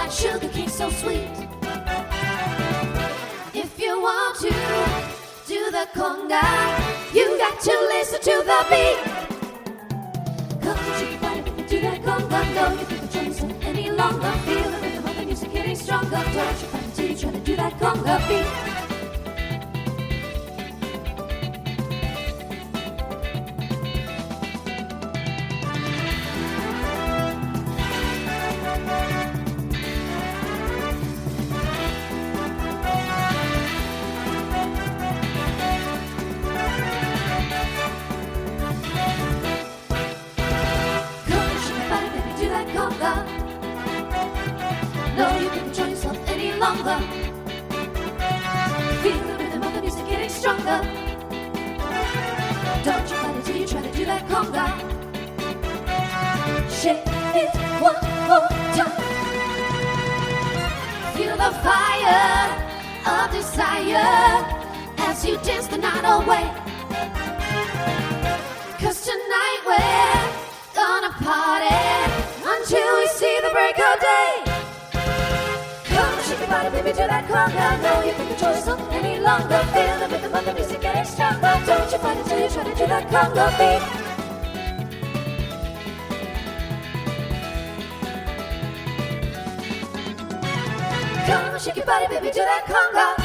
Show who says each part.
Speaker 1: like sugar cane so sweet. If you want to do the conga, you got to listen to the beat. Come on, shake your body, baby, do that conga. No, you can't control yourself any longer. Feel the rhythm of the music getting stronger. Don't you fight until you try to do that conga beat. No, you can't control yourself any longer. Feel the rhythm of the music getting stronger. Don't you fight until you try to do that conga. Shake it one more time. Feel the fire of desire as you dance the night away. 'Cause tonight we're gonna party until we see the break of day. Come on, shake your body, baby, do that conga. No, you can't control yourself any longer. Feel the rhythm of the music getting stronger. Don't you fight until you try to do that conga beat. Come on, shake your body, baby, do that conga.